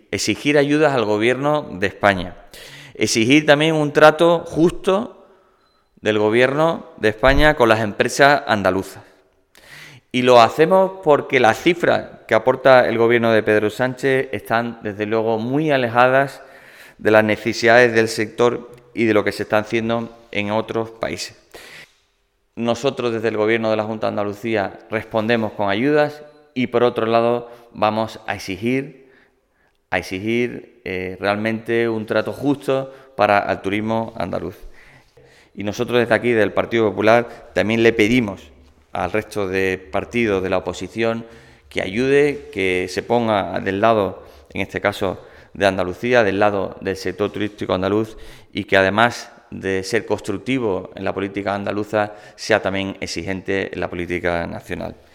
exigir ayudas al Gobierno de España, exigir también un trato justo del Gobierno de España con las empresas andaluzas. Y lo hacemos porque las cifras que aporta el Gobierno de Pedro Sánchez están, desde luego, muy alejadas de las necesidades del sector y de lo que se está haciendo en otros países. Nosotros, desde el Gobierno de la Junta de Andalucía, respondemos con ayudas y, por otro lado, vamos a exigir realmente un trato justo para el turismo andaluz. Y nosotros, desde aquí, del Partido Popular, también le pedimos al resto de partidos de la oposición que ayude, que se ponga del lado, en este caso, de Andalucía, del lado del sector turístico andaluz, y que, además de ser constructivo en la política andaluza, sea también exigente en la política nacional.